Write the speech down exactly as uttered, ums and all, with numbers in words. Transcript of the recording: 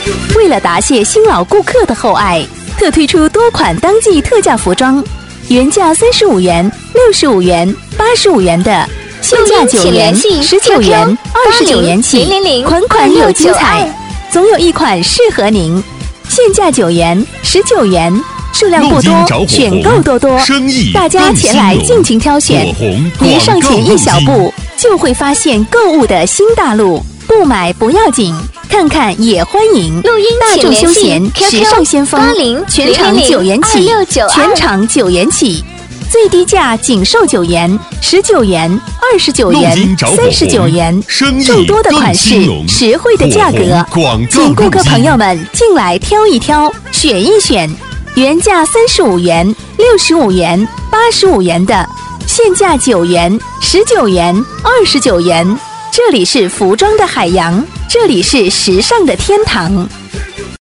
为了答谢新老顾客的厚爱，特推出多款当季特价服装，原价三十五元、六十五元、八十五元的，现价九元、十九元、二十九元起，款款有精彩，总有一款适合您。现价九元、十九元，数量不多，选购多多，大家前来尽情挑选。您上前一小步，就会发现购物的新大陆。不买不要紧，看看也欢迎。 录音大众休闲时尚先锋，全场九元起，全场九元起，最低价仅售九元、十九元、二十九元、三十九元，众多的款式，实惠的价格，请顾客朋友们进来挑一挑，选一选。原价三十五元、六十五元、八十五元的，现价九元、十九元、二十九元。这里是服装的海洋，这里是时尚的天堂。